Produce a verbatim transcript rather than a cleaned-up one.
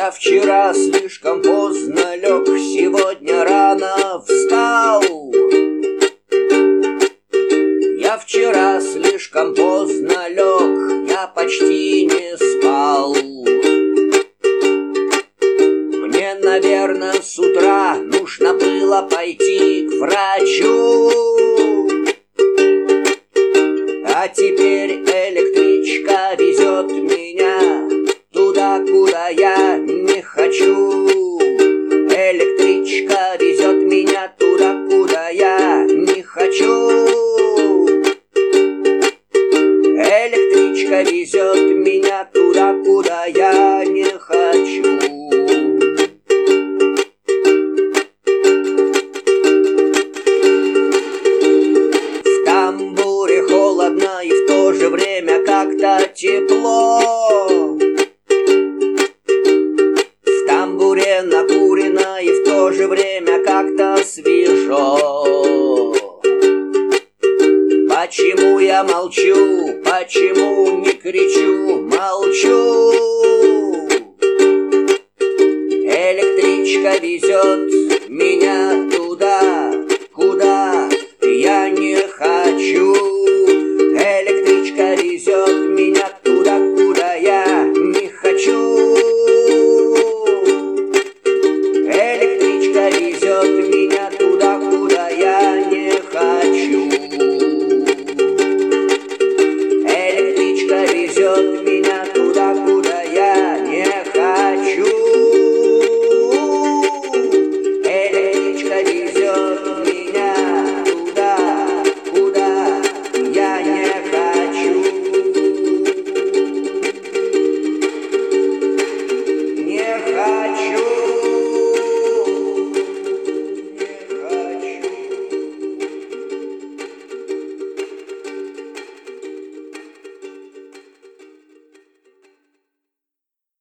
Я вчера слишком поздно лег, сегодня рано встал. Я вчера слишком поздно лег, я почти не спал. Мне, наверное, с утра нужно было пойти к врачу. А теперь электричка везет меня туда, куда я не хочу. Электричка везет меня туда, куда я не хочу. Электричка везет меня туда, куда я не хочу. В тамбуре холодно и в то же время как-то тепло. В тамбуре накурено и в то же время как-то свежо. Почему я молчу? Почему не кричу? Молчу.